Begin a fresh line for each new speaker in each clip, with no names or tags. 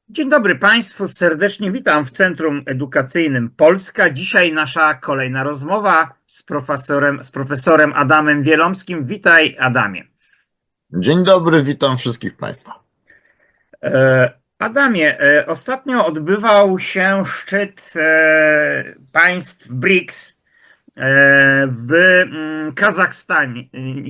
Dzień dobry Państwu, serdecznie witam w Centrum Edukacyjnym Polska. Dzisiaj nasza kolejna rozmowa z profesorem Adamem Wielomskim. Witaj, Adamie.
Dzień dobry, witam wszystkich Państwa.
Adamie, ostatnio odbywał się szczyt państw BRICS w Kazachstanie.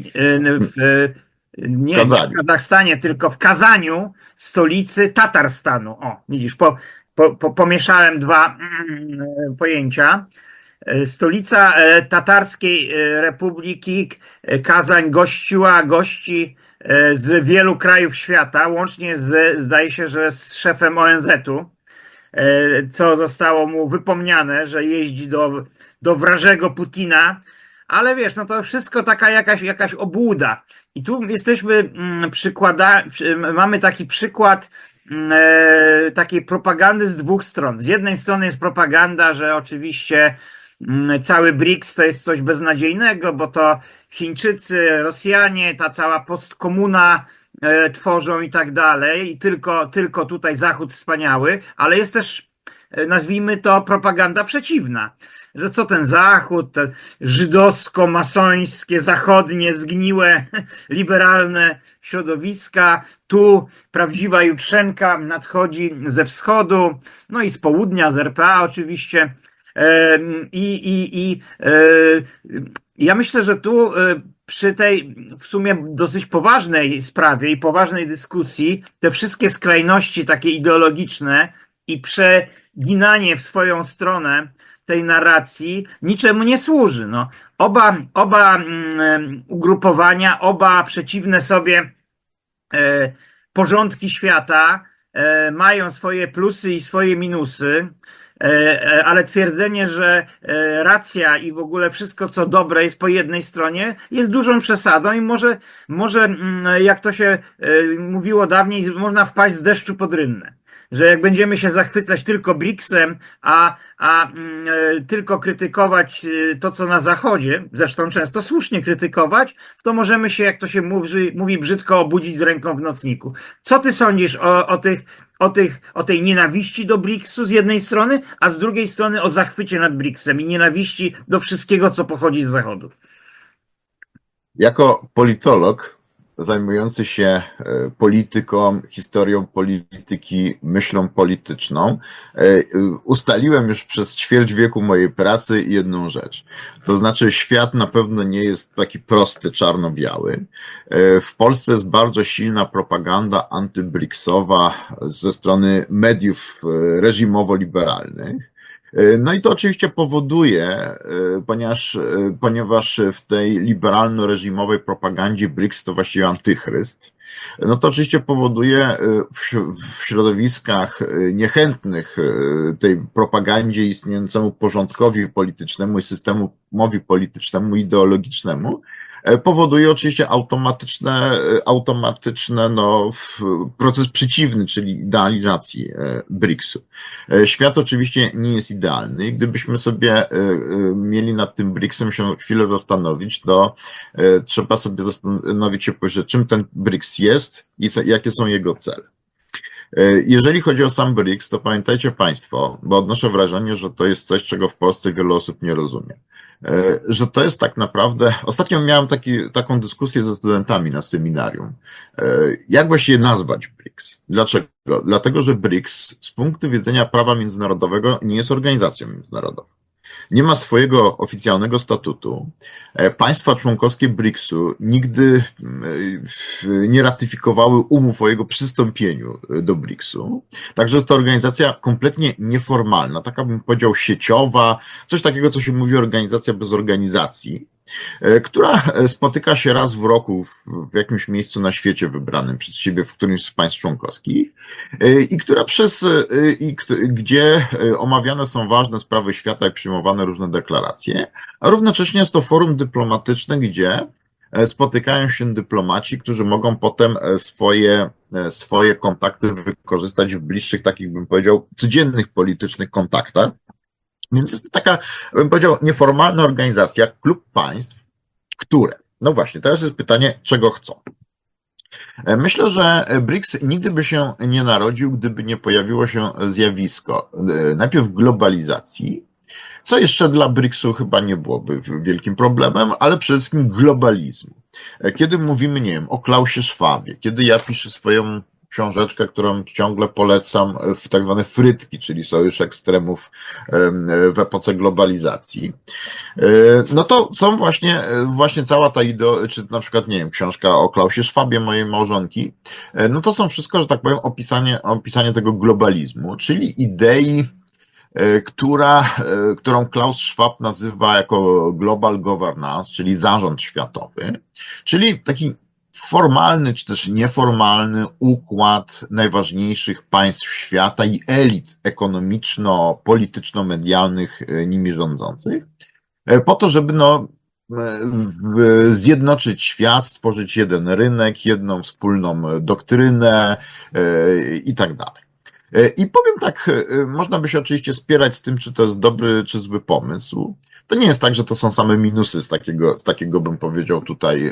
Nie w
Kazaniu.
Kazachstanie, tylko w Kazaniu, w stolicy Tatarstanu. O, widzisz, pomieszałem dwa pojęcia. Stolica Tatarskiej Republiki Kazań gości z wielu krajów świata, łącznie zdaje się, że z szefem ONZ-u, co zostało mu wypomniane, że jeździ do wrażego Putina, ale wiesz, no to wszystko taka jakaś obłuda. I tu jesteśmy mamy taki przykład takiej propagandy z dwóch stron. Z jednej strony jest propaganda, że oczywiście cały BRICS to jest coś beznadziejnego, bo to Chińczycy, Rosjanie, ta cała postkomuna tworzą i tak dalej, i tylko tutaj Zachód wspaniały, ale jest też, nazwijmy to, propaganda przeciwna. Że co ten Zachód, te żydowsko-masońskie, zachodnie, zgniłe, liberalne środowiska, tu prawdziwa jutrzenka nadchodzi ze wschodu, no i z południa, z RPA oczywiście. Ja myślę, że tu przy tej w sumie dosyć poważnej sprawie i poważnej dyskusji te wszystkie skrajności takie ideologiczne i przeginanie w swoją stronę tej narracji niczemu nie służy. No, oba ugrupowania, oba przeciwne sobie porządki świata mają swoje plusy i swoje minusy, ale twierdzenie, że racja i w ogóle wszystko co dobre jest po jednej stronie, jest dużą przesadą i może jak to się mówiło dawniej, można wpaść z deszczu pod rynnę. Że jak będziemy się zachwycać tylko BRICS-em, a tylko krytykować to, co na Zachodzie, zresztą często słusznie krytykować, to możemy się, jak to się mówi brzydko, obudzić z ręką w nocniku. Co ty sądzisz o tej nienawiści do BRICS-u z jednej strony, a z drugiej strony o zachwycie nad BRICS-em i nienawiści do wszystkiego, co pochodzi z Zachodu?
Jako politolog zajmujący się polityką, historią polityki, myślą polityczną, ustaliłem już przez ćwierć wieku mojej pracy jedną rzecz. To znaczy, świat na pewno nie jest taki prosty, czarno-biały. W Polsce jest bardzo silna propaganda antybriksowa ze strony mediów reżimowo-liberalnych. No i to oczywiście powoduje, ponieważ w tej liberalno-reżimowej propagandzie BRICS to właściwie antychryst, no to oczywiście powoduje w środowiskach niechętnych tej propagandzie istniejącemu porządkowi politycznemu i systemowi politycznemu, ideologicznemu, powoduje oczywiście automatyczne proces przeciwny, czyli idealizacji BRICS-u. Świat oczywiście nie jest idealny. Gdybyśmy sobie mieli nad tym BRICS-em się chwilę zastanowić, to trzeba sobie zastanowić się, czym ten BRICS jest i jakie są jego cele. Jeżeli chodzi o sam BRICS, to pamiętajcie Państwo, bo odnoszę wrażenie, że to jest coś, czego w Polsce wiele osób nie rozumie, że to jest tak naprawdę. Ostatnio miałem taką dyskusję ze studentami na seminarium. Jak właściwie nazwać BRICS? Dlaczego? Dlatego, że BRICS z punktu widzenia prawa międzynarodowego nie jest organizacją międzynarodową. Nie ma swojego oficjalnego statutu. Państwa członkowskie BRICS-u nigdy nie ratyfikowały umów o jego przystąpieniu do BRICS-u. Także jest to organizacja kompletnie nieformalna, taka bym powiedział sieciowa, coś takiego, co się mówi organizacja bez organizacji, która spotyka się raz w roku w jakimś miejscu na świecie wybranym przez siebie, w którymś z państw członkowskich i gdzie omawiane są ważne sprawy świata i przyjmowane różne deklaracje, a równocześnie jest to forum dyplomatyczne, gdzie spotykają się dyplomaci, którzy mogą potem swoje kontakty wykorzystać w bliższych, takich bym powiedział, codziennych politycznych kontaktach. Więc jest to taka, bym powiedział, nieformalna organizacja, klub państw, które, no właśnie, teraz jest pytanie, czego chcą. Myślę, że BRICS nigdy by się nie narodził, gdyby nie pojawiło się zjawisko najpierw globalizacji, co jeszcze dla BRICS-u chyba nie byłoby wielkim problemem, ale przede wszystkim globalizmu. Kiedy mówimy, nie wiem, o Klausie Schwabie, kiedy ja piszę swoją książeczkę, którą ciągle polecam, w tak zwane frytki, czyli sojusz ekstremów w epoce globalizacji, no to są właśnie cała ta idea, czy na przykład, nie wiem, książka o Klausie Schwabie, mojej małżonki, no to są wszystko, że tak powiem, opisanie tego globalizmu, czyli idei, którą Klaus Schwab nazywa jako global governance, czyli zarząd światowy, czyli taki formalny czy też nieformalny układ najważniejszych państw świata i elit ekonomiczno-polityczno-medialnych nimi rządzących, po to, żeby zjednoczyć świat, stworzyć jeden rynek, jedną wspólną doktrynę i tak dalej. I powiem tak, można by się oczywiście spierać z tym, czy to jest dobry, czy zły pomysł. To nie jest tak, że to są same minusy z takiego bym powiedział tutaj,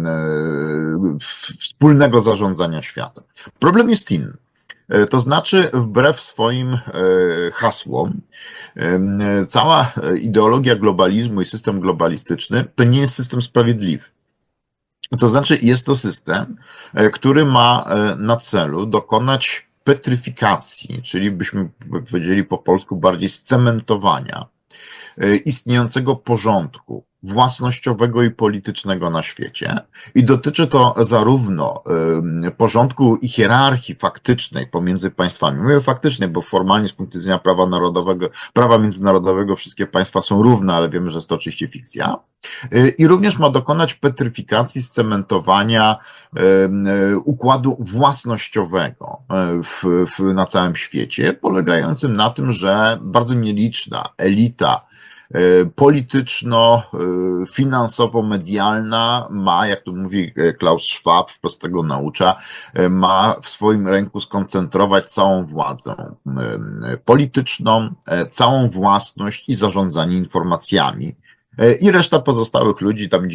wspólnego zarządzania światem. Problem jest inny. To znaczy, wbrew swoim hasłom, cała ideologia globalizmu i system globalistyczny to nie jest system sprawiedliwy. To znaczy, jest to system, który ma na celu dokonać petryfikacji, czyli byśmy powiedzieli po polsku bardziej scementowania istniejącego porządku własnościowego i politycznego na świecie. I dotyczy to zarówno porządku i hierarchii faktycznej pomiędzy państwami. Mówię faktycznej, bo formalnie z punktu widzenia prawa międzynarodowego wszystkie państwa są równe, ale wiemy, że jest to oczywiście fikcja. I również ma dokonać petryfikacji, scementowania układu własnościowego na całym świecie, polegającym na tym, że bardzo nieliczna elita polityczno-finansowo-medialna ma, jak tu mówi Klaus Schwab, wprost tego naucza, ma w swoim ręku skoncentrować całą władzę polityczną, całą własność i zarządzanie informacjami. I reszta pozostałych ludzi, tam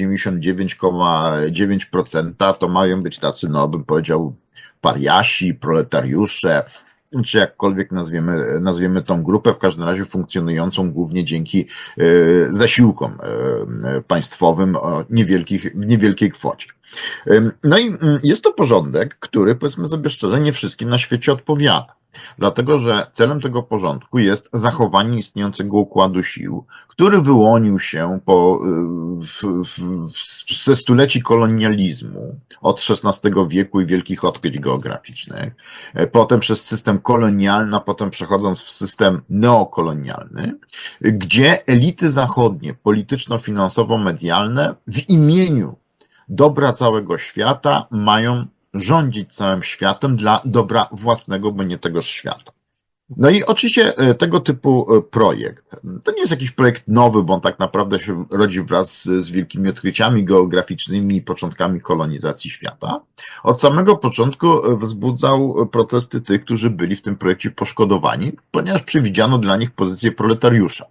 99,9% to mają być tacy, no bym powiedział, pariasi, proletariusze, czy jakkolwiek nazwiemy tą grupę, w każdym razie funkcjonującą głównie dzięki zasiłkom państwowym w niewielkiej kwocie. No i jest to porządek, który, powiedzmy sobie szczerze, nie wszystkim na świecie odpowiada. Dlatego, że celem tego porządku jest zachowanie istniejącego układu sił, który wyłonił się ze stuleci kolonializmu od XVI wieku i wielkich odkryć geograficznych, potem przez system kolonialny, a potem przechodząc w system neokolonialny, gdzie elity zachodnie, polityczno-finansowo-medialne w imieniu dobra całego świata mają rządzić całym światem dla dobra własnego, bo nie tegoż świata. No i oczywiście tego typu projekt, to nie jest jakiś projekt nowy, bo on tak naprawdę się rodzi wraz z wielkimi odkryciami geograficznymi i początkami kolonizacji świata. Od samego początku wzbudzał protesty tych, którzy byli w tym projekcie poszkodowani, ponieważ przewidziano dla nich pozycję proletariusza.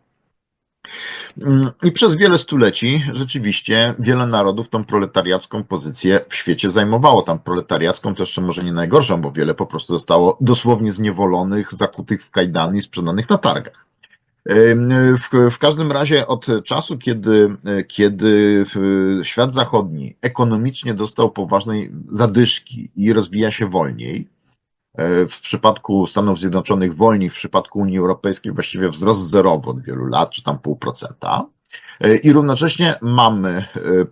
I przez wiele stuleci rzeczywiście wiele narodów tą proletariacką pozycję w świecie zajmowało. Tam proletariacką to jeszcze może nie najgorszą, bo wiele po prostu zostało dosłownie zniewolonych, zakutych w kajdany i sprzedanych na targach. W każdym razie od czasu, kiedy świat zachodni ekonomicznie dostał poważnej zadyszki i rozwija się wolniej, w przypadku Stanów Zjednoczonych wolniej, w przypadku Unii Europejskiej właściwie wzrost zerowy od wielu lat, czy tam 0,5%. I równocześnie mamy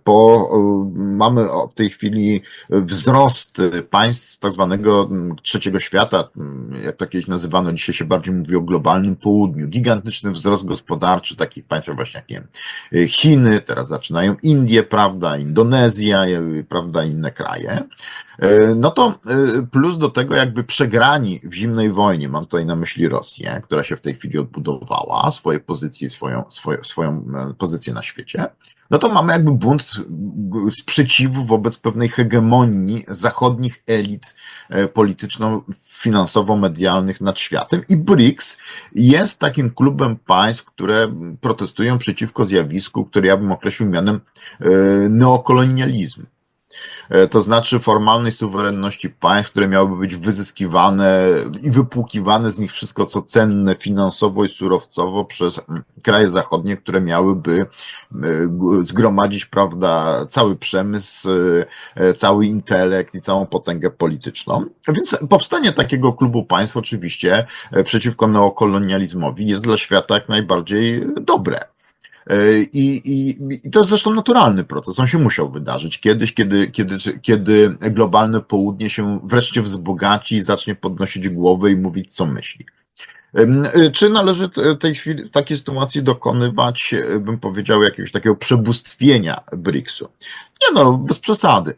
w tej chwili wzrost państw tak zwanego trzeciego świata, jak to kiedyś nazywano, dzisiaj się bardziej mówi o globalnym południu. Gigantyczny wzrost gospodarczy takich państw jak właśnie, jak nie wiem, Chiny, teraz zaczynają Indie, prawda, Indonezja, prawda, inne kraje. No to plus do tego jakby przegrani w zimnej wojnie, mam tutaj na myśli Rosję, która się w tej chwili odbudowała, swoje pozycje, swoją pozycję na świecie, no to mamy jakby bunt sprzeciwu wobec pewnej hegemonii zachodnich elit polityczno-finansowo-medialnych nad światem i BRICS jest takim klubem państw, które protestują przeciwko zjawisku, które ja bym określił mianem neokolonializmu. To znaczy formalnej suwerenności państw, które miałyby być wyzyskiwane i wypłukiwane z nich wszystko, co cenne finansowo i surowcowo przez kraje zachodnie, które miałyby zgromadzić, prawda, cały przemysł, cały intelekt i całą potęgę polityczną. Więc powstanie takiego klubu państw oczywiście przeciwko neokolonializmowi jest dla świata jak najbardziej dobre. I to jest zresztą naturalny proces, on się musiał wydarzyć kiedyś, kiedy globalne południe się wreszcie wzbogaci i zacznie podnosić głowę i mówić, co myśli. Czy należy w takiej sytuacji dokonywać, bym powiedział, jakiegoś takiego przebóstwienia BRICS-u? Nie no, bez przesady.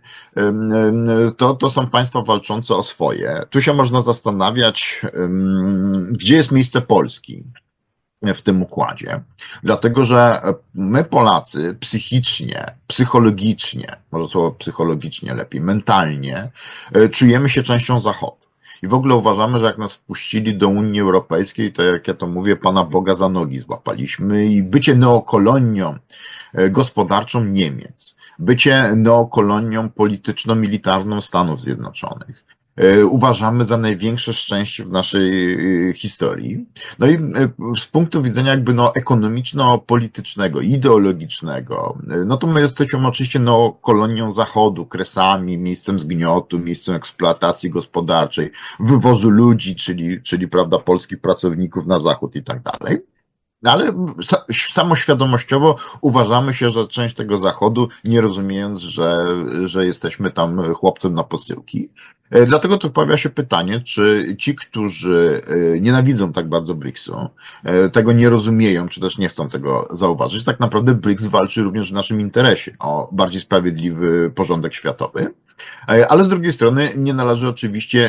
To są państwa walczące o swoje. Tu się można zastanawiać, gdzie jest miejsce Polski w tym układzie. Dlatego, że my Polacy psychicznie, psychologicznie, może słowo psychologicznie lepiej, mentalnie, czujemy się częścią Zachodu. I w ogóle uważamy, że jak nas wpuścili do Unii Europejskiej, to jak ja to mówię, Pana Boga za nogi złapaliśmy i bycie neokolonią gospodarczą Niemiec, bycie neokolonią polityczno-militarną Stanów Zjednoczonych uważamy za największe szczęście w naszej historii. No i z punktu widzenia jakby no ekonomiczno-politycznego, ideologicznego, no to my jesteśmy oczywiście no kolonią Zachodu, Kresami, miejscem zgniotu, miejscem eksploatacji gospodarczej, wywozu ludzi, czyli prawda, polskich pracowników na Zachód i tak dalej. Ale samoświadomościowo uważamy się, że część tego Zachodu, nie rozumiejąc, że jesteśmy tam chłopcem na posyłki. Dlatego tu pojawia się pytanie, czy ci, którzy nienawidzą tak bardzo BRICS-u, tego nie rozumieją, czy też nie chcą tego zauważyć. Tak naprawdę BRICS walczy również w naszym interesie o bardziej sprawiedliwy porządek światowy. Ale z drugiej strony nie należy oczywiście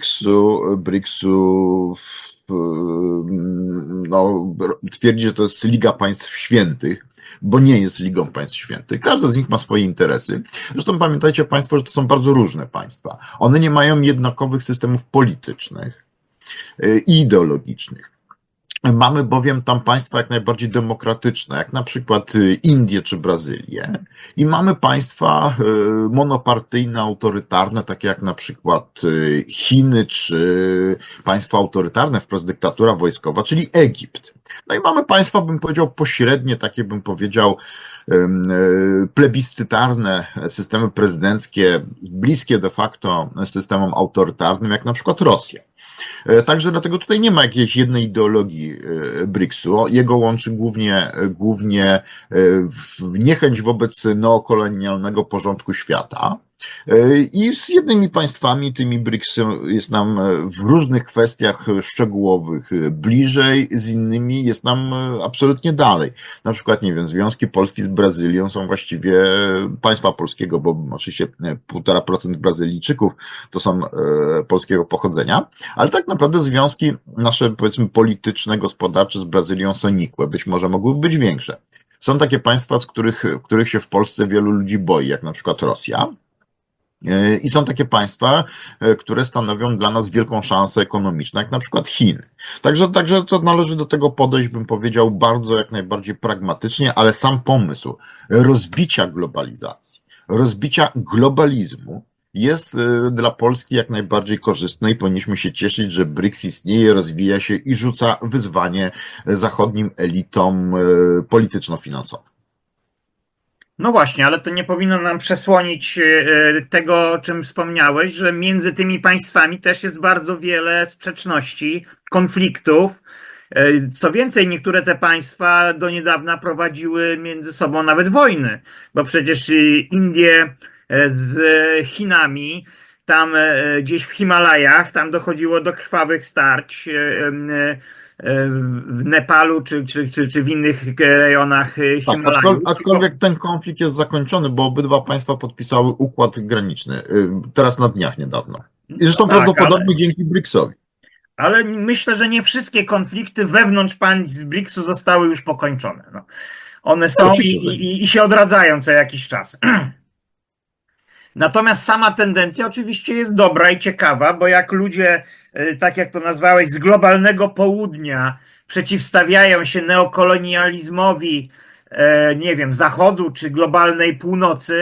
BRICS-u no, twierdzi, że to jest Liga Państw Świętych, bo nie jest Ligą Państw Świętych. Każdy z nich ma swoje interesy. Zresztą pamiętajcie Państwo, że to są bardzo różne państwa. One nie mają jednakowych systemów politycznych i ideologicznych. Mamy bowiem tam państwa jak najbardziej demokratyczne, jak na przykład Indie czy Brazylię, i mamy państwa monopartyjne, autorytarne, takie jak na przykład Chiny czy państwa autorytarne, wprost dyktatura wojskowa, czyli Egipt. No i mamy państwa, bym powiedział, pośrednie, takie bym powiedział plebiscytarne systemy prezydenckie, bliskie de facto systemom autorytarnym, jak na przykład Rosja. Także dlatego tutaj nie ma jakiejś jednej ideologii BRICS-u. Jego łączy głównie niechęć wobec neokolonialnego porządku świata. I z jednymi państwami, tymi BRICS, jest nam w różnych kwestiach szczegółowych bliżej, z innymi jest nam absolutnie dalej. Na przykład, nie wiem, związki Polski z Brazylią są właściwie państwa polskiego, bo oczywiście 1,5% Brazylijczyków to są polskiego pochodzenia, ale tak naprawdę związki nasze, powiedzmy, polityczne, gospodarcze z Brazylią są nikłe, być może mogłyby być większe. Są takie państwa, z których się w Polsce wielu ludzi boi, jak na przykład Rosja. I są takie państwa, które stanowią dla nas wielką szansę ekonomiczną, jak na przykład Chiny. Także to należy do tego podejść, bym powiedział, bardzo jak najbardziej pragmatycznie, ale sam pomysł rozbicia globalizacji, rozbicia globalizmu jest dla Polski jak najbardziej korzystny i powinniśmy się cieszyć, że BRICS istnieje, rozwija się i rzuca wyzwanie zachodnim elitom polityczno-finansowym.
No właśnie, ale to nie powinno nam przesłonić tego, o czym wspomniałeś, że między tymi państwami też jest bardzo wiele sprzeczności, konfliktów. Co więcej, niektóre te państwa do niedawna prowadziły między sobą nawet wojny, bo przecież Indie z Chinami, tam gdzieś w Himalajach, tam dochodziło do krwawych starć. W Nepalu czy w innych rejonach Himalajów.
Tak, aczkolwiek ten konflikt jest zakończony, bo obydwa państwa podpisały układ graniczny, teraz na dniach niedawno. I zresztą
tak,
prawdopodobnie dzięki BRICS-owi.
Ale myślę, że nie wszystkie konflikty wewnątrz państw BRICS-u zostały już pokończone. No. One są i się odradzają co jakiś czas. Natomiast sama tendencja oczywiście jest dobra i ciekawa, bo jak ludzie, tak jak to nazwałeś, z globalnego południa przeciwstawiają się neokolonializmowi, nie wiem, Zachodu czy globalnej północy,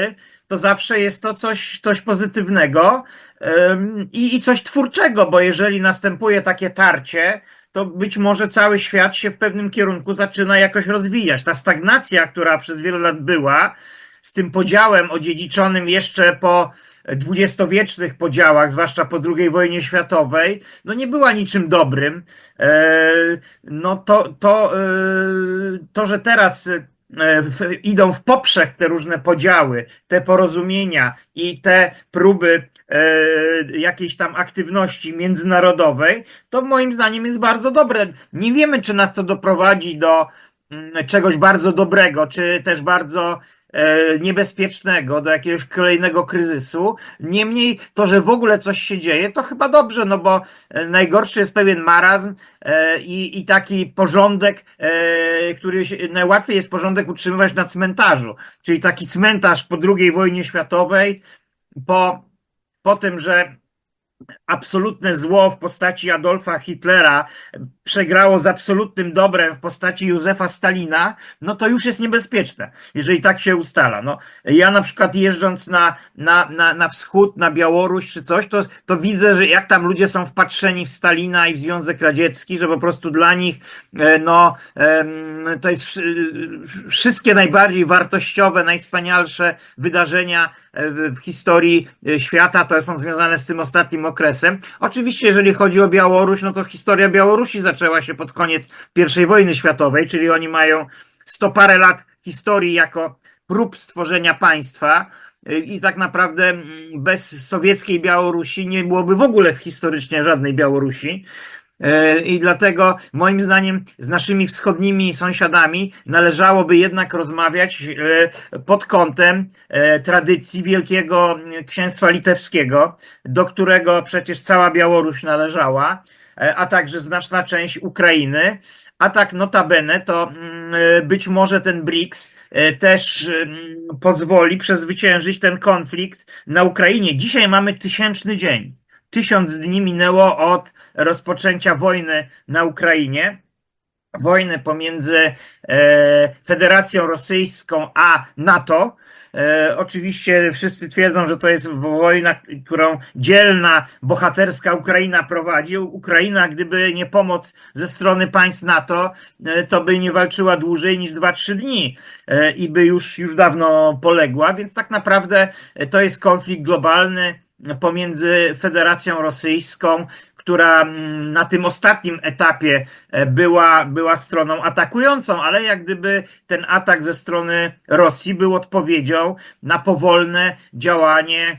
to zawsze jest to coś pozytywnego i coś twórczego, bo jeżeli następuje takie tarcie, to być może cały świat się w pewnym kierunku zaczyna jakoś rozwijać. Ta stagnacja, która przez wiele lat była, z tym podziałem odziedziczonym jeszcze po dwudziestowiecznych podziałach, zwłaszcza po II wojnie światowej, no nie była niczym dobrym. No to, że teraz idą w poprzek te różne podziały, te porozumienia i te próby jakiejś tam aktywności międzynarodowej, to moim zdaniem jest bardzo dobre. Nie wiemy, czy nas to doprowadzi do czegoś bardzo dobrego, czy też bardzo niebezpiecznego, do jakiegoś kolejnego kryzysu. Niemniej to, że w ogóle coś się dzieje, to chyba dobrze, no bo najgorszy jest pewien marazm i taki porządek, najłatwiej jest porządek utrzymywać na cmentarzu. Czyli taki cmentarz po II wojnie światowej, po tym, że absolutne zło w postaci Adolfa Hitlera przegrało z absolutnym dobrem w postaci Józefa Stalina, no to już jest niebezpieczne, jeżeli tak się ustala. No, ja na przykład jeżdżąc na wschód, na Białoruś czy coś, to widzę, że jak tam ludzie są wpatrzeni w Stalina i w Związek Radziecki, że po prostu dla nich to jest wszystkie najbardziej wartościowe, najwspanialsze wydarzenia w historii świata, to są związane z tym ostatnim okresem. Oczywiście, jeżeli chodzi o Białoruś, no to historia Białorusi zaczęła się pod koniec I wojny światowej, czyli oni mają 100 parę lat historii jako prób stworzenia państwa i tak naprawdę bez sowieckiej Białorusi nie byłoby w ogóle historycznie żadnej Białorusi. I dlatego moim zdaniem z naszymi wschodnimi sąsiadami należałoby jednak rozmawiać pod kątem tradycji Wielkiego Księstwa Litewskiego, do którego przecież cała Białoruś należała, a także znaczna część Ukrainy. A tak notabene to być może ten BRICS też pozwoli przezwyciężyć ten konflikt na Ukrainie. Dzisiaj mamy 1000 dzień. 1000 dni minęło od rozpoczęcia wojny na Ukrainie. Wojny pomiędzy Federacją Rosyjską a NATO. Oczywiście wszyscy twierdzą, że to jest wojna, którą dzielna, bohaterska Ukraina prowadzi. Ukraina, gdyby nie pomoc ze strony państw NATO, to by nie walczyła dłużej niż 2-3 dni i by już dawno poległa, więc tak naprawdę to jest konflikt globalny pomiędzy Federacją Rosyjską, która na tym ostatnim etapie była stroną atakującą, ale jak gdyby ten atak ze strony Rosji był odpowiedzią na powolne działanie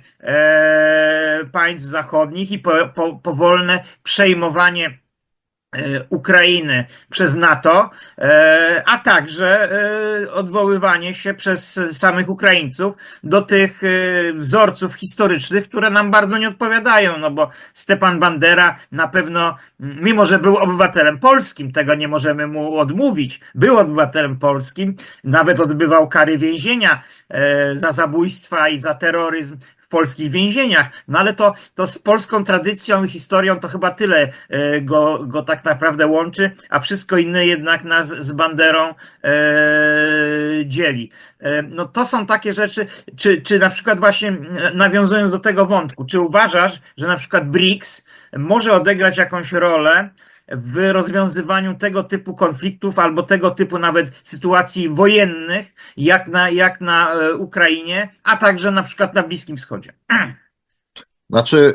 państw zachodnich i powolne przejmowanie Ukrainy przez NATO, a także odwoływanie się przez samych Ukraińców do tych wzorców historycznych, które nam bardzo nie odpowiadają, no bo Stepan Bandera na pewno, mimo że był obywatelem polskim, tego nie możemy mu odmówić, był obywatelem polskim, nawet odbywał kary więzienia za zabójstwa i za terroryzm w polskich więzieniach, no ale to z polską tradycją i historią to chyba tyle go tak naprawdę łączy, a wszystko inne jednak nas z Banderą dzieli. No to są takie rzeczy, czy na przykład właśnie nawiązując do tego wątku, czy uważasz, że na przykład BRICS może odegrać jakąś rolę w rozwiązywaniu tego typu konfliktów albo tego typu nawet sytuacji wojennych, jak na Ukrainie, a także na przykład na Bliskim Wschodzie?
Znaczy,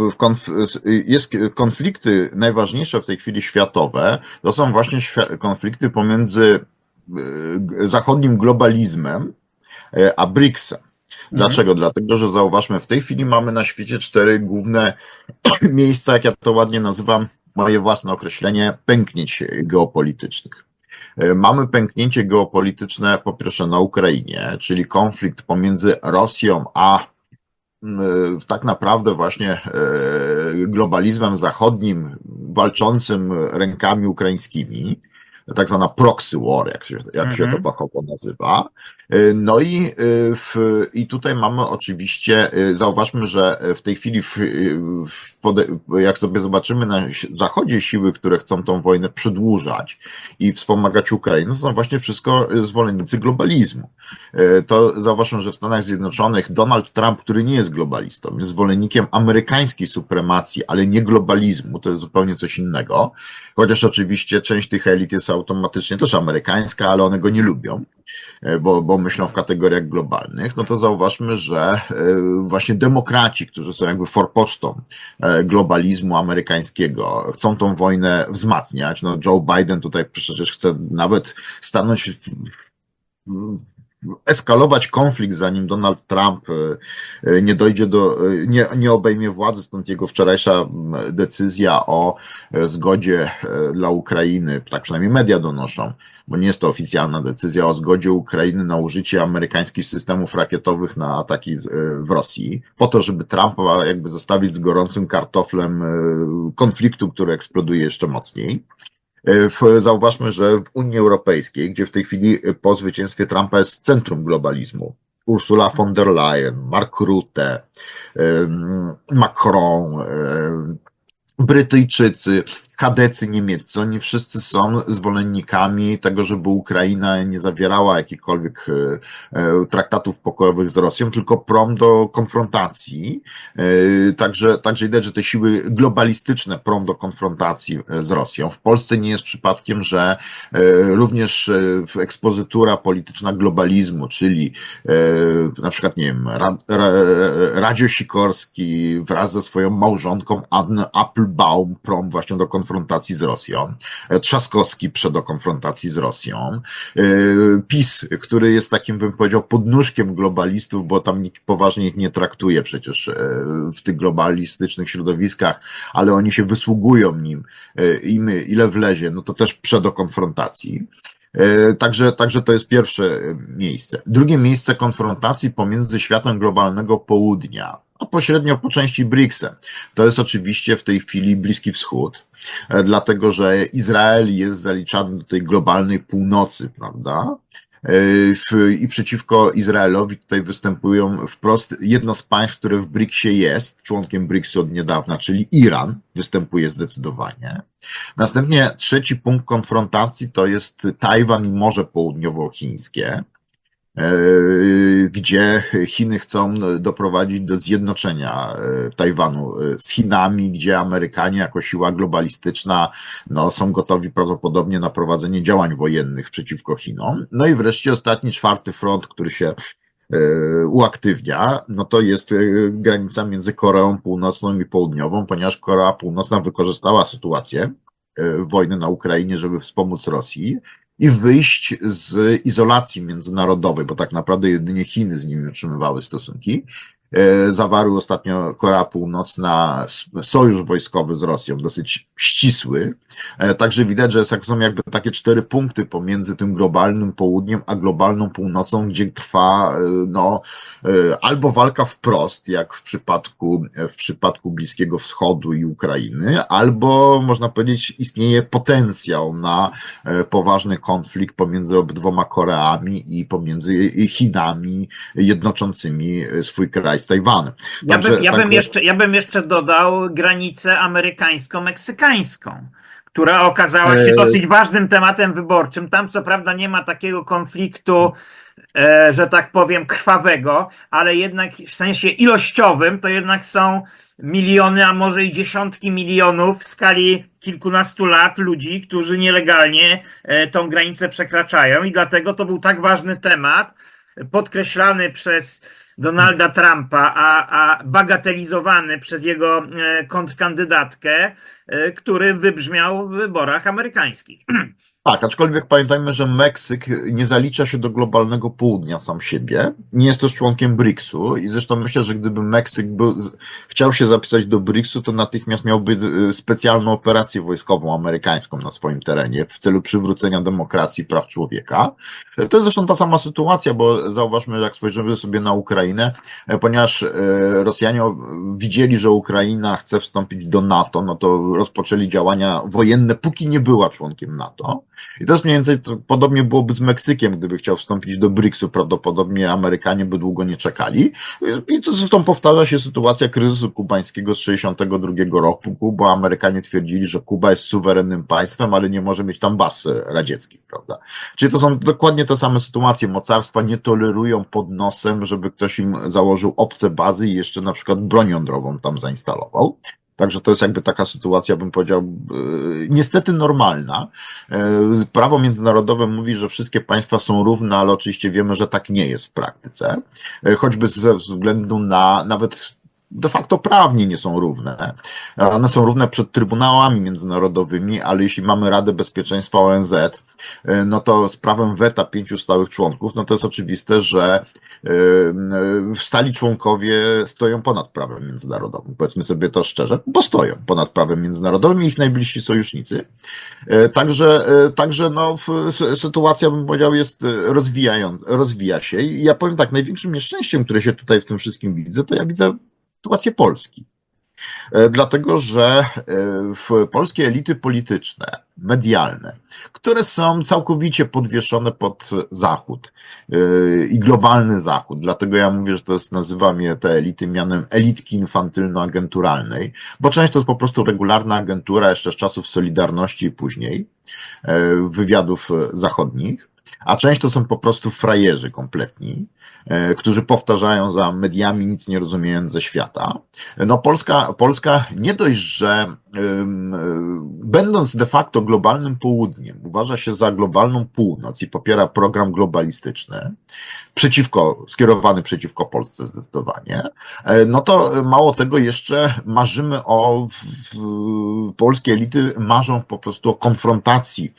jest konflikty najważniejsze w tej chwili światowe, to są właśnie konflikty pomiędzy zachodnim globalizmem a BRICS-em. Dlaczego? Dlatego, że zauważmy, w tej chwili mamy na świecie 4 główne miejsca, jak ja to ładnie nazywam, moje własne określenie, pęknięć geopolitycznych. Mamy pęknięcie geopolityczne po pierwsze na Ukrainie, czyli konflikt pomiędzy Rosją a tak naprawdę właśnie globalizmem zachodnim walczącym rękami ukraińskimi. tak zwana proxy war, jak się to fachowo nazywa. No i tutaj mamy oczywiście, zauważmy, że w tej chwili, jak sobie zobaczymy na zachodzie siły, które chcą tą wojnę przedłużać i wspomagać Ukrainę, to są właśnie wszystko zwolennicy globalizmu. To zauważmy, że w Stanach Zjednoczonych Donald Trump, który nie jest globalistą, jest zwolennikiem amerykańskiej supremacji, ale nie globalizmu, to jest zupełnie coś innego. Chociaż oczywiście część tych elit jest automatycznie też amerykańska, ale one go nie lubią, bo myślą w kategoriach globalnych. No to zauważmy, że właśnie demokraci, którzy są jakby forpocztą globalizmu amerykańskiego, chcą tą wojnę wzmacniać. No Joe Biden tutaj przecież chce nawet stanąć eskalować konflikt, zanim Donald Trump nie dojdzie nie obejmie władzy, stąd jego wczorajsza decyzja o zgodzie dla Ukrainy, tak przynajmniej media donoszą, bo nie jest to oficjalna decyzja o zgodzie Ukrainy na użycie amerykańskich systemów rakietowych na ataki w Rosji, po to, żeby Trumpa jakby zostawić z gorącym kartoflem konfliktu, który eksploduje jeszcze mocniej. Zauważmy, że w Unii Europejskiej, gdzie w tej chwili po zwycięstwie Trumpa jest centrum globalizmu, Ursula von der Leyen, Mark Rutte, Macron, Brytyjczycy, kadecy niemieccy, oni wszyscy są zwolennikami tego, żeby Ukraina nie zawierała jakichkolwiek traktatów pokojowych z Rosją, tylko prom do konfrontacji. Także widać, że te siły globalistyczne prom do konfrontacji z Rosją. W Polsce nie jest przypadkiem, że również ekspozytura polityczna globalizmu, czyli na przykład, nie wiem, Radzio Sikorski wraz ze swoją małżonką Anne Applebaum prom właśnie do konfrontacji z Rosją, Trzaskowski do konfrontacji z Rosją, PiS, który jest takim, bym powiedział, podnóżkiem globalistów, bo tam nikt poważnie ich nie traktuje przecież w tych globalistycznych środowiskach, ale oni się wysługują im ile wlezie, no to też do konfrontacji. Także to jest pierwsze miejsce. Drugie miejsce konfrontacji pomiędzy światem globalnego południa, a pośrednio po części BRICS-em. To jest oczywiście w tej chwili Bliski Wschód, dlatego że Izrael jest zaliczany do tej globalnej północy, prawda? I przeciwko Izraelowi tutaj występują wprost jedno z państw, które w BRICS-ie jest, członkiem BRICS-u od niedawna, czyli Iran, występuje zdecydowanie. Następnie trzeci punkt konfrontacji to jest Tajwan i Morze Południowochińskie, gdzie Chiny chcą doprowadzić do zjednoczenia Tajwanu z Chinami, gdzie Amerykanie jako siła globalistyczna są gotowi prawdopodobnie na prowadzenie działań wojennych przeciwko Chinom. No i wreszcie ostatni, czwarty front, który się uaktywnia, no to jest granica między Koreą Północną i Południową, ponieważ Korea Północna wykorzystała sytuację wojny na Ukrainie, żeby wspomóc Rosji i wyjść z izolacji międzynarodowej, bo tak naprawdę jedynie Chiny z nimi utrzymywały stosunki. Zawarły ostatnio Korea Północna sojusz wojskowy z Rosją, dosyć ścisły. Także widać, że są jakby takie 4 punkty pomiędzy tym globalnym południem a globalną północą, gdzie trwa albo walka wprost, jak w przypadku Bliskiego Wschodu i Ukrainy, albo można powiedzieć istnieje potencjał na poważny konflikt pomiędzy obydwoma Koreami i pomiędzy Chinami jednoczącymi swój kraj z Tajwanem.
Ja bym jeszcze dodał granicę amerykańsko-meksykańską, która okazała się dosyć ważnym tematem wyborczym. Tam co prawda nie ma takiego konfliktu, że tak powiem, krwawego, ale jednak w sensie ilościowym to jednak są miliony, a może i dziesiątki milionów w skali kilkunastu lat ludzi, którzy nielegalnie tą granicę przekraczają i dlatego to był tak ważny temat, podkreślany przez Donalda Trumpa, a bagatelizowany przez jego kontrkandydatkę, który wybrzmiał w wyborach amerykańskich.
Tak, aczkolwiek pamiętajmy, że Meksyk nie zalicza się do globalnego południa sam siebie, nie jest też członkiem BRICS-u i zresztą myślę, że gdyby Meksyk chciał się zapisać do BRICS-u, to natychmiast miałby specjalną operację wojskową amerykańską na swoim terenie w celu przywrócenia demokracji i praw człowieka. To jest zresztą ta sama sytuacja, bo zauważmy, że jak spojrzymy sobie na Ukrainę, ponieważ Rosjanie widzieli, że Ukraina chce wstąpić do NATO, no to rozpoczęli działania wojenne, póki nie była członkiem NATO. I to jest mniej więcej, to podobnie byłoby z Meksykiem, gdyby chciał wstąpić do BRICS-u, prawdopodobnie Amerykanie by długo nie czekali. I to zresztą powtarza się sytuacja kryzysu kubańskiego z 1962 roku, bo Amerykanie twierdzili, że Kuba jest suwerennym państwem, ale nie może mieć tam baz radzieckich, prawda? Czyli to są dokładnie te same sytuacje. Mocarstwa nie tolerują pod nosem, żeby ktoś im założył obce bazy i jeszcze na przykład broń jądrową tam zainstalował. Także to jest jakby taka sytuacja, bym powiedział, niestety normalna. Prawo międzynarodowe mówi, że wszystkie państwa są równe, ale oczywiście wiemy, że tak nie jest w praktyce. Choćby ze względu na nawet de facto prawnie nie są równe. One są równe przed trybunałami międzynarodowymi, ale jeśli mamy Radę Bezpieczeństwa ONZ, no to z prawem weta 5 stałych członków, no to jest oczywiste, że stali członkowie stoją ponad prawem międzynarodowym. Powiedzmy sobie to szczerze, bo stoją ponad prawem międzynarodowym i ich najbliżsi sojusznicy. Także no, sytuacja, bym powiedział, jest rozwija się. I ja powiem tak, największym nieszczęściem, które się tutaj w tym wszystkim widzę, to ja widzę sytuację Polski. Dlatego, że polskie elity polityczne, medialne, które są całkowicie podwieszone pod Zachód i globalny Zachód, dlatego ja mówię, że to jest, nazywam je te elity mianem elitki infantylno-agenturalnej, bo część to jest po prostu regularna agentura jeszcze z czasów Solidarności i później, wywiadów zachodnich, a część to są po prostu frajerzy kompletni, którzy powtarzają za mediami, nic nie rozumiejąc ze świata. No Polska nie dość, że będąc de facto globalnym południem, uważa się za globalną północ i popiera program globalistyczny, skierowany przeciwko Polsce zdecydowanie, no to mało tego jeszcze marzymy polskie elity marzą po prostu o konfrontacji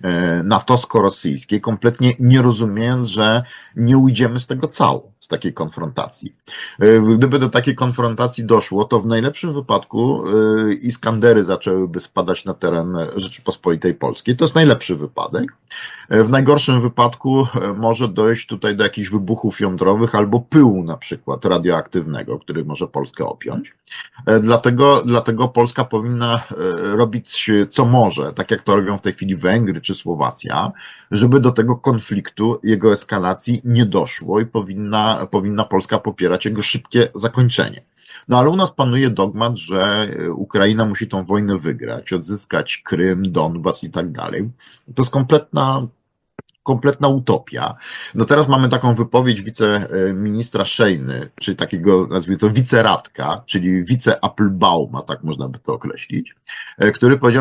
natowsko-rosyjskiej, kompletnie nie rozumiejąc, że nie ujdziemy z tego cało, z takiej konfrontacji. Gdyby do takiej konfrontacji doszło, to w najlepszym wypadku Iskandery zaczęłyby spadać na teren Rzeczypospolitej Polskiej. To jest najlepszy wypadek. W najgorszym wypadku może dojść tutaj do jakichś wybuchów jądrowych albo pyłu na przykład radioaktywnego, który może Polskę opiąć. Dlatego Polska powinna robić co może, tak jak to robią w tej chwili Węgry czy Słowacja, żeby do tego konfliktu, jego eskalacji nie doszło i powinna Polska popierać jego szybkie zakończenie. No ale u nas panuje dogmat, że Ukraina musi tą wojnę wygrać, odzyskać Krym, Donbas i tak dalej. To jest kompletna utopia. No teraz mamy taką wypowiedź wiceministra Szejny, czyli takiego, nazwijmy to, wiceradka, czyli wice-Applebauma, tak można by to określić, który powiedział,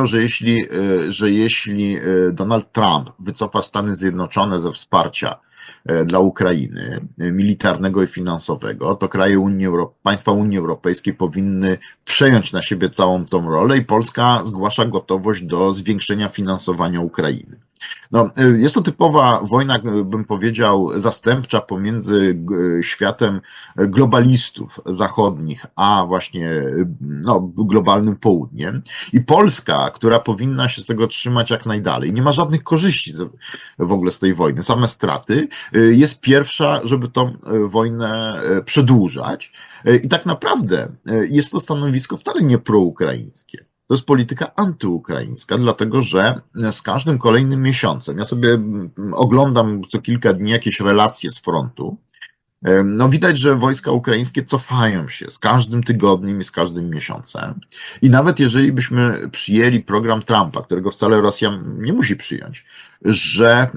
że jeśli Donald Trump wycofa Stany Zjednoczone ze wsparcia dla Ukrainy, militarnego i finansowego, to państwa Unii Europejskiej powinny przejąć na siebie całą tą rolę i Polska zgłasza gotowość do zwiększenia finansowania Ukrainy. No, jest to typowa wojna, bym powiedział, zastępcza pomiędzy światem globalistów zachodnich, a właśnie globalnym południem. I Polska, która powinna się z tego trzymać jak najdalej, nie ma żadnych korzyści w ogóle z tej wojny, same straty, jest pierwsza, żeby tą wojnę przedłużać. I tak naprawdę jest to stanowisko wcale nie proukraińskie. To jest polityka antyukraińska, dlatego że z każdym kolejnym miesiącem, ja sobie oglądam co kilka dni jakieś relacje z frontu, no widać, że wojska ukraińskie cofają się z każdym tygodniem i z każdym miesiącem. I nawet jeżeli byśmy przyjęli program Trumpa, którego wcale Rosja nie musi przyjąć, że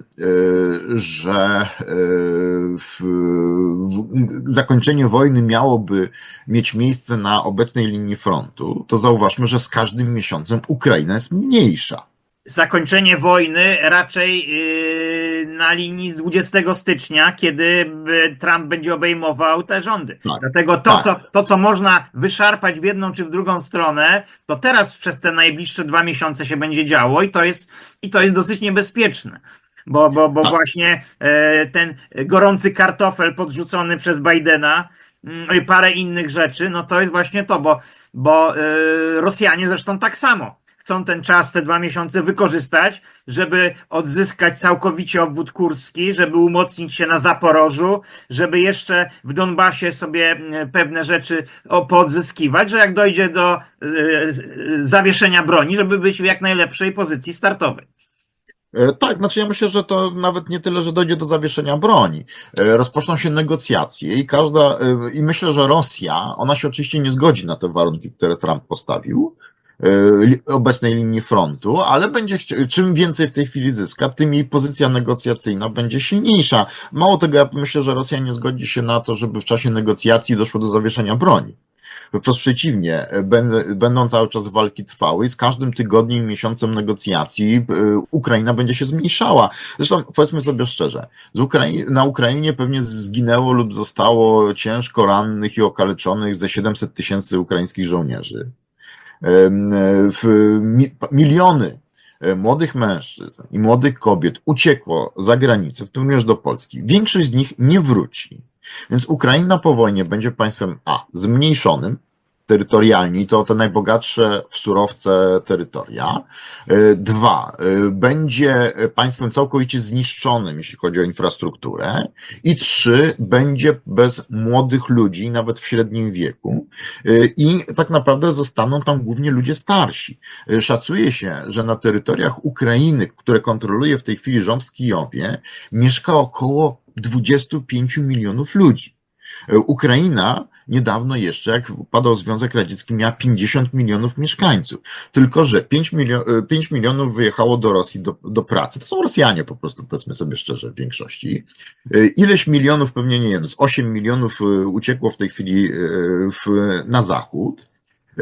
zakończenie wojny miałoby mieć miejsce na obecnej linii frontu, to zauważmy, że z każdym miesiącem Ukraina jest mniejsza.
Zakończenie wojny raczej na linii z 20 stycznia, kiedy Trump będzie obejmował te rządy.
Tak,
Dlatego to, co można wyszarpać w jedną czy w drugą stronę, to teraz przez te najbliższe 2 miesiące się będzie działo i to jest dosyć niebezpieczne. Bo właśnie ten gorący kartofel podrzucony przez Bidena i parę innych rzeczy, no to jest właśnie to, bo Rosjanie zresztą tak samo chcą ten czas, te 2 miesiące wykorzystać, żeby odzyskać całkowicie obwód kurski, żeby umocnić się na Zaporożu, żeby jeszcze w Donbasie sobie pewne rzeczy poodzyskiwać, że jak dojdzie do zawieszenia broni, żeby być w jak najlepszej pozycji startowej.
Tak, znaczy ja myślę, że to nawet nie tyle, że dojdzie do zawieszenia broni. Rozpoczną się negocjacje i myślę, że Rosja, ona się oczywiście nie zgodzi na te warunki, które Trump postawił, obecnej linii frontu, ale czym więcej w tej chwili zyska, tym jej pozycja negocjacyjna będzie silniejsza. Mało tego, ja myślę, że Rosja nie zgodzi się na to, żeby w czasie negocjacji doszło do zawieszenia broni. Wprost przeciwnie, będą cały czas walki trwałe i z każdym tygodniem, miesiącem negocjacji Ukraina będzie się zmniejszała. Zresztą powiedzmy sobie szczerze, na Ukrainie pewnie zginęło lub zostało ciężko rannych i okaleczonych ze 700 tysięcy ukraińskich żołnierzy. Miliony młodych mężczyzn i młodych kobiet uciekło za granicę, w tym również do Polski. Większość z nich nie wróci. Więc Ukraina po wojnie będzie państwem zmniejszonym terytorialnie, i to te najbogatsze w surowce terytoria. Dwa, będzie państwem całkowicie zniszczonym, jeśli chodzi o infrastrukturę. I trzy, będzie bez młodych ludzi, nawet w średnim wieku. I tak naprawdę zostaną tam głównie ludzie starsi. Szacuje się, że na terytoriach Ukrainy, które kontroluje w tej chwili rząd w Kijowie, mieszka około 25 milionów ludzi. Ukraina niedawno jeszcze, jak upadał Związek Radziecki, miała 50 milionów mieszkańców. Tylko że 5 milionów wyjechało do Rosji do pracy. To są Rosjanie po prostu, powiedzmy sobie szczerze, w większości. Ileś milionów, pewnie nie wiem, z 8 milionów uciekło w tej chwili na zachód.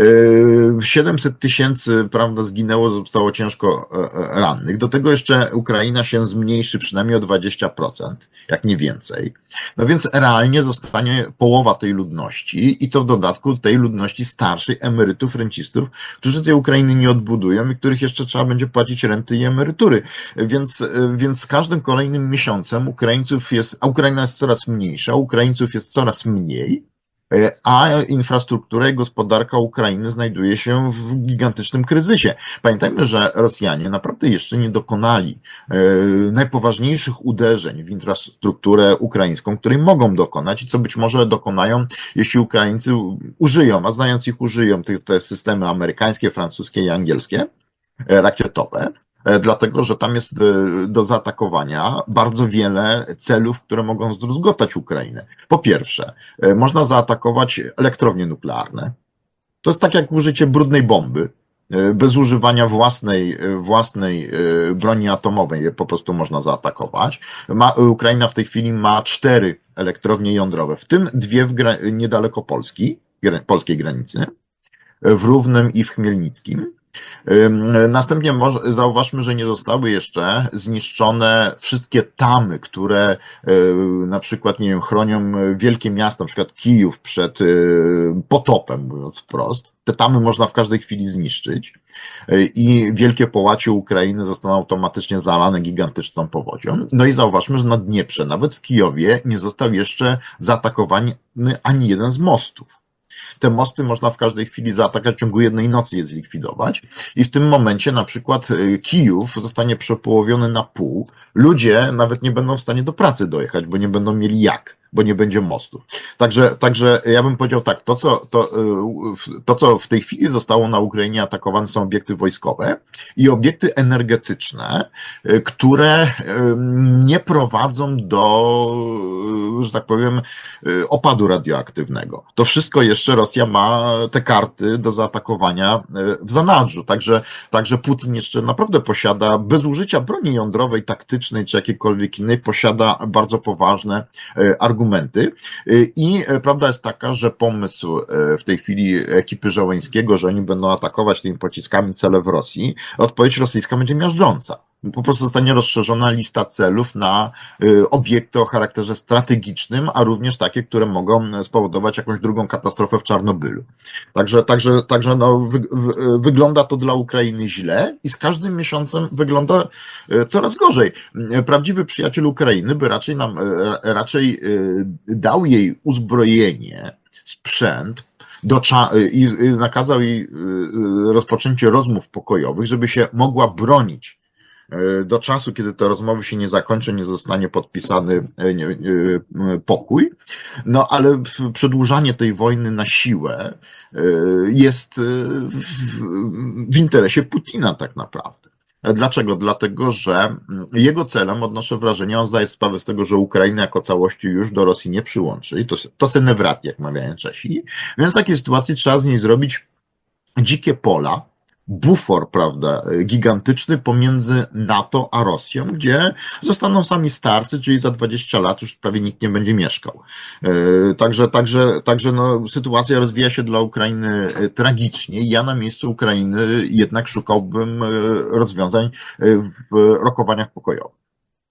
700 tysięcy, prawda, zginęło, zostało ciężko rannych. Do tego jeszcze Ukraina się zmniejszy przynajmniej o 20%, jak nie więcej. No więc realnie zostanie połowa tej ludności i to w dodatku tej ludności starszej, emerytów, rencistów, którzy tej Ukrainy nie odbudują i których jeszcze trzeba będzie płacić renty i emerytury. Więc z każdym kolejnym miesiącem Ukraina jest coraz mniejsza, Ukraińców jest coraz mniej, a infrastruktura i gospodarka Ukrainy znajduje się w gigantycznym kryzysie. Pamiętajmy, że Rosjanie naprawdę jeszcze nie dokonali najpoważniejszych uderzeń w infrastrukturę ukraińską, której mogą dokonać i co być może dokonają, jeśli Ukraińcy użyją, a znając ich użyją te systemy amerykańskie, francuskie i angielskie, rakietowe. Dlatego, że tam jest do zaatakowania bardzo wiele celów, które mogą zdruzgotać Ukrainę. Po pierwsze, można zaatakować elektrownie nuklearne. To jest tak jak użycie brudnej bomby. Bez używania własnej broni atomowej je po prostu można zaatakować. Ukraina w tej chwili ma 4 elektrownie jądrowe, w tym 2 niedaleko polskiej granicy, w Równem i w Chmielnickim. Następnie zauważmy, że nie zostały jeszcze zniszczone wszystkie tamy, które na przykład, nie wiem, chronią wielkie miasta, na przykład Kijów przed potopem, mówiąc wprost. Te tamy można w każdej chwili zniszczyć i wielkie połacie Ukrainy zostaną automatycznie zalane gigantyczną powodzią. No i zauważmy, że na Dnieprze, nawet w Kijowie, nie został jeszcze zaatakowany ani jeden z mostów. Te mosty można w każdej chwili zaatakować, w ciągu jednej nocy je zlikwidować i w tym momencie na przykład Kijów zostanie przepołowiony na pół. Ludzie nawet nie będą w stanie do pracy dojechać, bo nie będą mieli bo nie będzie mostów. Także ja bym powiedział tak, to co w tej chwili zostało na Ukrainie atakowane, są obiekty wojskowe i obiekty energetyczne, które nie prowadzą do, że tak powiem, opadu radioaktywnego. To wszystko jeszcze Rosja ma te karty do zaatakowania w zanadrzu. Także Putin jeszcze naprawdę posiada, bez użycia broni jądrowej, taktycznej czy jakiejkolwiek innej, posiada bardzo poważne argumenty. I prawda jest taka, że pomysł w tej chwili ekipy Żołańskiego, że oni będą atakować tymi pociskami cele w Rosji, odpowiedź rosyjska będzie miażdżąca. Po prostu zostanie rozszerzona lista celów na obiekty o charakterze strategicznym, a również takie, które mogą spowodować jakąś drugą katastrofę w Czarnobylu. Także no, wygląda to dla Ukrainy źle i z każdym miesiącem wygląda coraz gorzej. Prawdziwy przyjaciel Ukrainy by raczej dał jej uzbrojenie, sprzęt, i nakazał jej rozpoczęcie rozmów pokojowych, żeby się mogła bronić do czasu, kiedy te rozmowy się nie zakończą, nie zostanie podpisany pokój. No ale przedłużanie tej wojny na siłę jest w interesie Putina tak naprawdę. Dlaczego? Dlatego, że jego celem, odnoszę wrażenie, on zdaje sprawę z tego, że Ukraina jako całości już do Rosji nie przyłączy. I to se nevrat, jak mawiają Czesi. Więc w takiej sytuacji trzeba z niej zrobić dzikie pola, bufor, prawda, gigantyczny pomiędzy NATO a Rosją, gdzie zostaną sami starcy, czyli za 20 lat już prawie nikt nie będzie mieszkał. Także no, sytuacja rozwija się dla Ukrainy tragicznie. Ja na miejscu Ukrainy jednak szukałbym rozwiązań w rokowaniach pokojowych.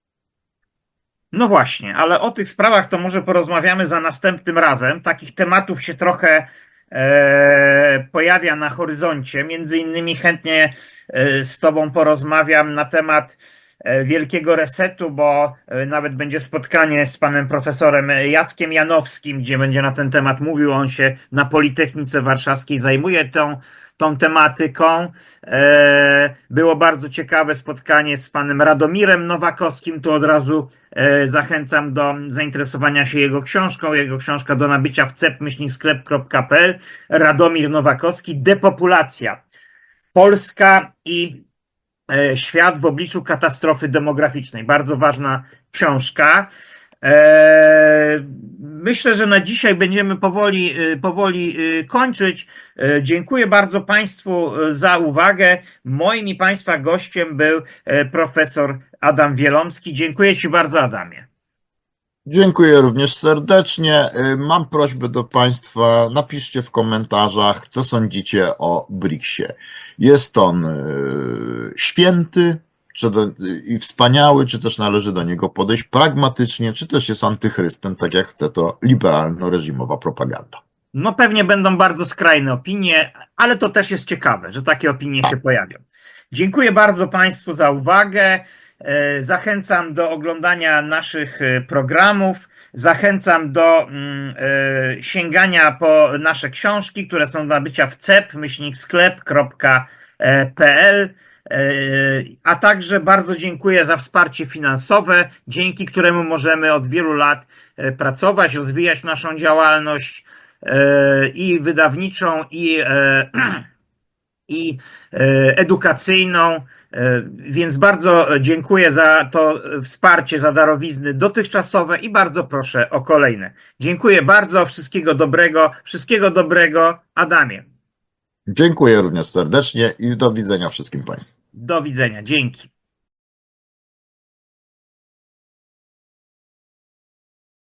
No właśnie, ale o tych sprawach to może porozmawiamy za następnym razem. Takich tematów się trochę pojawia na horyzoncie. Między innymi chętnie z Tobą porozmawiam na temat wielkiego resetu, bo nawet będzie spotkanie z panem profesorem Jackiem Janowskim, gdzie będzie na ten temat mówił. On się na Politechnice Warszawskiej zajmuje tą tematyką. Było bardzo ciekawe spotkanie z panem Radomirem Nowakowskim. Tu od razu zachęcam do zainteresowania się jego książką. Jego książka do nabycia w cep-sklep.pl. Radomir Nowakowski. Depopulacja. Polska i świat w obliczu katastrofy demograficznej. Bardzo ważna książka. Myślę, że na dzisiaj będziemy powoli kończyć. Dziękuję bardzo Państwu za uwagę. Moim i Państwa gościem był profesor Adam Wielomski. Dziękuję Ci bardzo, Adamie.
Dziękuję również serdecznie. Mam prośbę do Państwa, napiszcie w komentarzach, co sądzicie o BRICS-ie. Jest on święty i wspaniały, czy też należy do niego podejść pragmatycznie, czy też jest antychrystem, tak jak chce to liberalno-reżimowa propaganda.
No pewnie będą bardzo skrajne opinie, ale to też jest ciekawe, że takie opinie się pojawią. Dziękuję bardzo Państwu za uwagę. Zachęcam do oglądania naszych programów. Zachęcam do sięgania po nasze książki, które są do nabycia w cep-sklep.pl. A także bardzo dziękuję za wsparcie finansowe, dzięki któremu możemy od wielu lat pracować, rozwijać naszą działalność i wydawniczą, i edukacyjną. Więc bardzo dziękuję za to wsparcie, za darowizny dotychczasowe i bardzo proszę o kolejne. Dziękuję bardzo, wszystkiego dobrego, Adamie.
Dziękuję również serdecznie i do widzenia wszystkim Państwu.
Do widzenia, dzięki.